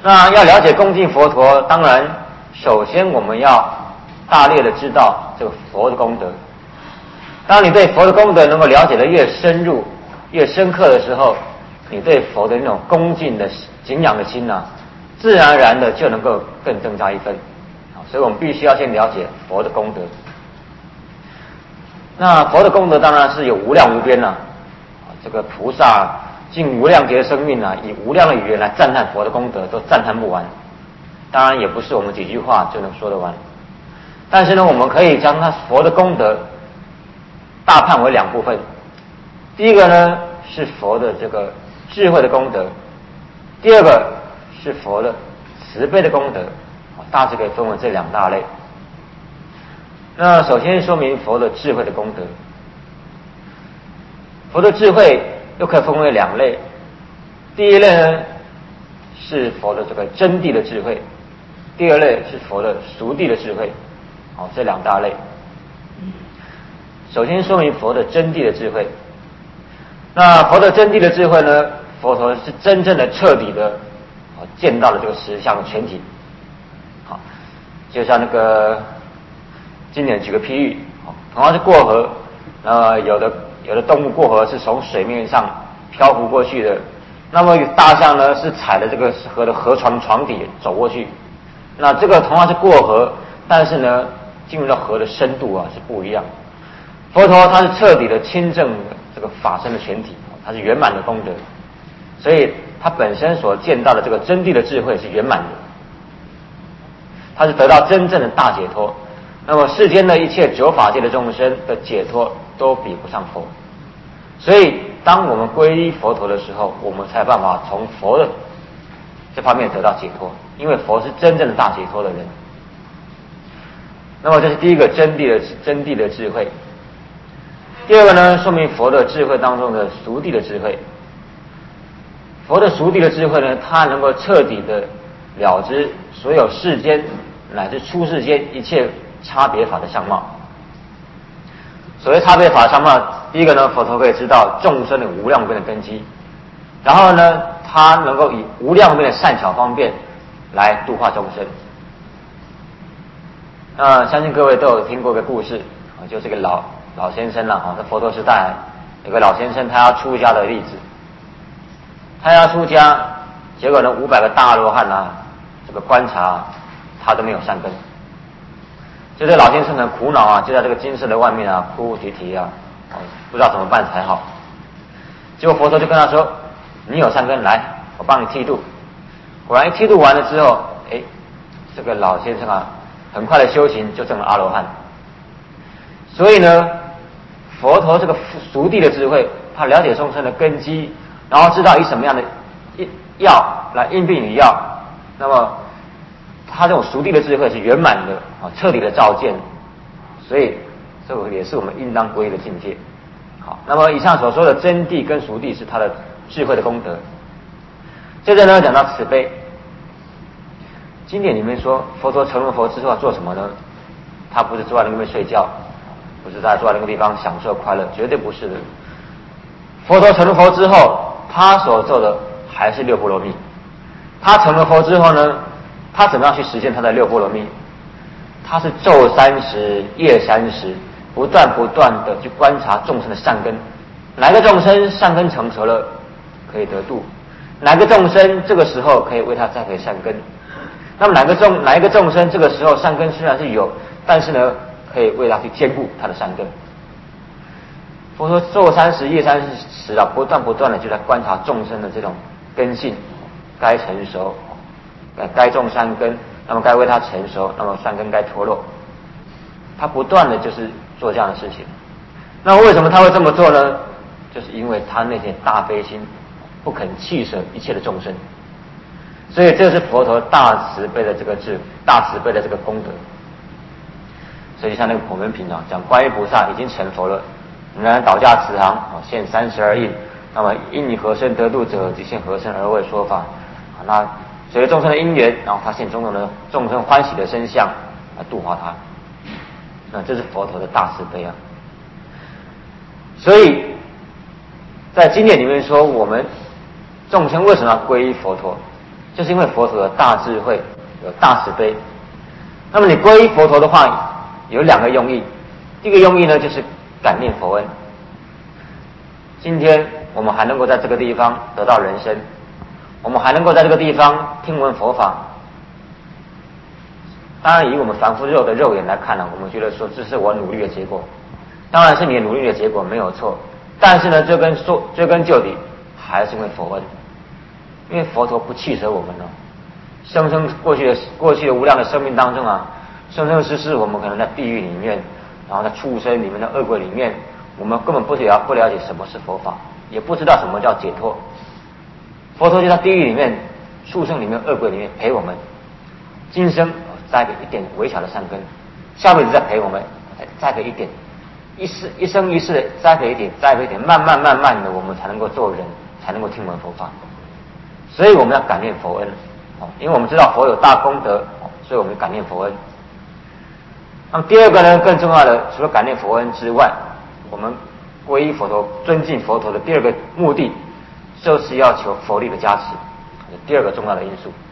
那要了解恭敬佛陀，当然首先我们要大略的知道这个佛的功德。当你对佛的功德能够了解的越深入、越深刻的时候，你对佛的那种恭敬的敬仰的心呢，自然而然的就能够更增加一分。所以我们必须要先了解佛的功德。那佛的功德当然是有无量无边了。这个菩萨尽无量劫生命啊，以无量的语言来赞叹佛的功德，都赞叹不完。当然也不是我们几句话就能说得完。但是呢，我们可以将它佛的功德大判为两部分。第一个呢是佛的这个智慧的功德，第二个是佛的慈悲的功德，大致可以分为这两大类。那首先说明佛的智慧的功德。佛的智慧又可以分为两类，第一类呢是佛的这个真谛的智慧，第二类是佛的熟谛的智慧，这两大类。首先说明佛的真谛的智慧。那佛的真谛的智慧呢，佛陀是真正的彻底的见到了这个实相的全体。好，就像那个经典举个譬喻，同样是过河，有的动物过河是从水面上漂浮过去的，那么大象呢是踩着这个河的河床床底走过去。那这个同样是过河，但是呢进入到河的深度是不一样。佛陀他是彻底的亲证这个法身的全体，他是圆满的功德，所以他本身所见到的这个真谛的智慧是圆满的，他是得到真正的大解脱。那么世间的一切九法界的众生的解脱都比不上佛，所以当我们皈依佛陀的时候，我们才有办法从佛的这方面得到解脱，因为佛是真正的大解脱的人。那么这是第一个真谛的智慧。第二个呢，说明佛的智慧当中的熟谛的智慧。佛的熟谛的智慧呢，它能够彻底的了知所有世间乃至出世间一切差别法的相貌。所谓差别法的相貌，第一个呢，佛陀可以知道众生的无量无边的根基，然后呢，他能够以无量无边的善巧方便来度化众生。相信各位都有听过一个故事，就是这个老先生啦，在佛陀时代有个老先生，他要出家的例子。他要出家，结果呢500个大阿罗汉这个观察他都没有善根。就这老先生很苦恼就在这个金色的外面哭哭啼啼不知道怎么办才好。结果佛陀就跟他说：“你有善根，来，我帮你剃度。”果然一剃度完了之后，这个老先生很快的修行就证了阿罗汉。所以呢，佛陀这个熟谛的智慧，他了解众生的根基，然后知道以什么样的药来应病与药，那么他这种熟谛的智慧是圆满的彻底的照见，所以这个也是我们应当皈依的境界。好，那么以上所说的真谛跟熟谛是他的智慧的功德。接着呢，讲到慈悲。经典里面说，佛陀成了佛之后要做什么呢？他不是坐在那边睡觉，不是在坐在那个地方享受快乐，绝对不是的。佛陀成了佛之后，他所做的还是六波罗蜜。他成了佛之后呢，他怎么样去实现他的六波罗蜜？他是昼30夜30，不断的去观察众生的善根，哪个众生善根成熟了可以得度，哪个众生这个时候可以为他栽培善根，那么哪一个众生这个时候善根虽然是有，但是呢可以为他去兼顾他的善根。佛说昼30夜30不断的就在观察众生的这种根性，该成熟，该种善根，那么该为他成熟，那么善根该脱落，他不断的就是做这样的事情。那为什么他会这么做呢？就是因为他那些大悲心，不肯弃舍一切的众生，所以这是佛陀大慈悲的这个功德。所以像那个普门品讲观音菩萨已经成佛了，仍然倒驾慈航现32应，那么因你何身得度者，即现何身而为说法。那随着众生的因缘，然后他现种种的众生欢喜的身相来度化他。那这是佛陀的大慈悲所以在经典里面说，我们众生为什么要皈依佛陀？ 就是因为佛陀有大智慧，有大慈悲。那么你皈依佛陀的话，有2个用意。第一个用意呢，就是感念佛恩。今天我们还能够在这个地方得到人身，我们还能够在这个地方听闻佛法。当然，以我们凡夫肉的肉眼来看呢，我们觉得说这是我努力的结果，当然是你努力的结果没有错。但是呢，追根究底，还是因为佛恩，因为佛陀不弃舍我们哦。过去的无量的生命当中啊，生生世世我们可能在地狱里面，然后在畜生里面的恶鬼里面，我们根本不了解什么是佛法，也不知道什么叫解脱。佛陀就在地狱里面、畜生里面、恶鬼里面陪我们，今生栽给一点微小的善根，下辈子再陪我们栽给一点，一生一世的栽给一点，慢慢的我们才能够做人，才能够听闻佛法。所以我们要感念佛恩，因为我们知道佛有大功德，所以我们感念佛恩。那么第2个呢，更重要的，除了感念佛恩之外，我们皈依佛陀、尊敬佛陀的第2个目的，就是要求佛力的加持，第2个重要的因素。